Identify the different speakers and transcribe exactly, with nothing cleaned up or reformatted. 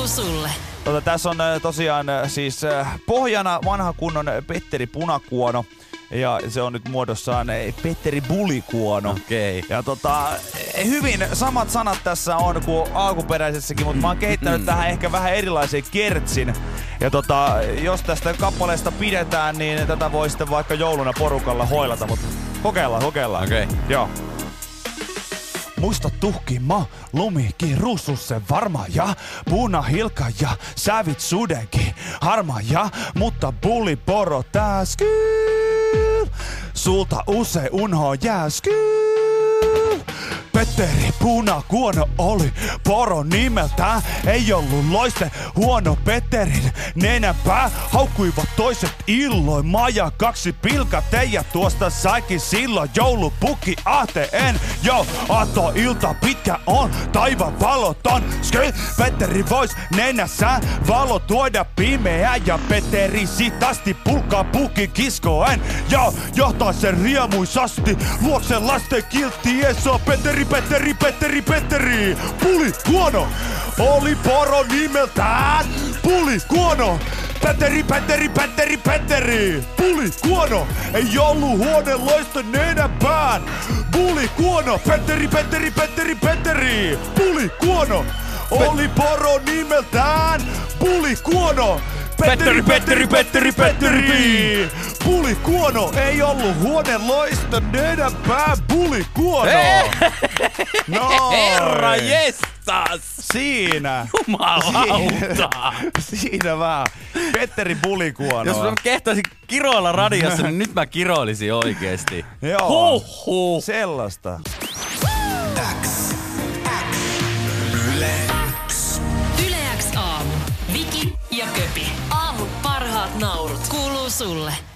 Speaker 1: Kuuluu sulle.
Speaker 2: Tota, tässä on äh, tosiaan äh, siis äh, pohjana vanha kunnon Petteri Punakuono. Ja se on nyt muodossaan äh, Petteri Bulikuono.
Speaker 3: Okei. Okay.
Speaker 2: Ja tota, hyvin samat sanat tässä on kuin alkuperäisessäkin, mutta mä oon kehittänyt tähän ehkä vähän erilaisen kertsin. Ja tota, jos tästä kappaleesta pidetään, niin tätä voi sitten vaikka jouluna porukalla hoilata, mutta kokeillaan, kokeillaan.
Speaker 3: Okei. Okay.
Speaker 2: Joo. Musta tuhkima, lumikin, ruususse varma ja punahilka ja sävit sudenkin harma ja, mutta buliporo tääs kyl. Sulta usein unho jääs kyl. Petteri Punakuono oli poro nimeltään. Ei ollut loiste huono Petterin nenäpää. Haukkuivat toiset illoin maja kaksi pilka teijä. Tuosta saikin silloin joulupukki ahteen. Jo, aato ilta pitkä on, taivaan valoton. Sky, Petteri vois nenässä valo tuoda pimeää. Ja Petteri sitasti pulkaa pukki kiskoen. Jo, johtaa sen riemuisasti luokse lasten kilttiessä. Petteri, Petteri, Petteri, Petteri, Bulikuono oli poro nimeltään. Bulikuono, Petteri, Petteri, Petteri, Petteri, Bulikuono ei ollut huone loisten nenäpään. Bulikuono, Petteri, Petteri, Petteri, Petteri, Bulikuono oli poro nimeltään. Bulikuono. Petteri, Petteri, Petteri, Petteri! Bulikuono ei ollut huone loista nenäpää. Bulikuono! No,
Speaker 3: Herra jestas!
Speaker 2: Siinä!
Speaker 3: Jumalauta!
Speaker 2: Siinä vaan. Petteri Bulikuono.
Speaker 3: Jos mä kehtaisin kiroilla radiossa, niin nyt mä kiroilisin oikeesti.
Speaker 2: Joo.
Speaker 3: Huhhuh.
Speaker 2: Sellaista.
Speaker 4: X. Yle X.
Speaker 1: Yle X aamu. Viki ja Köpi. Aamun parhaat naurut. Kuuluu sulle.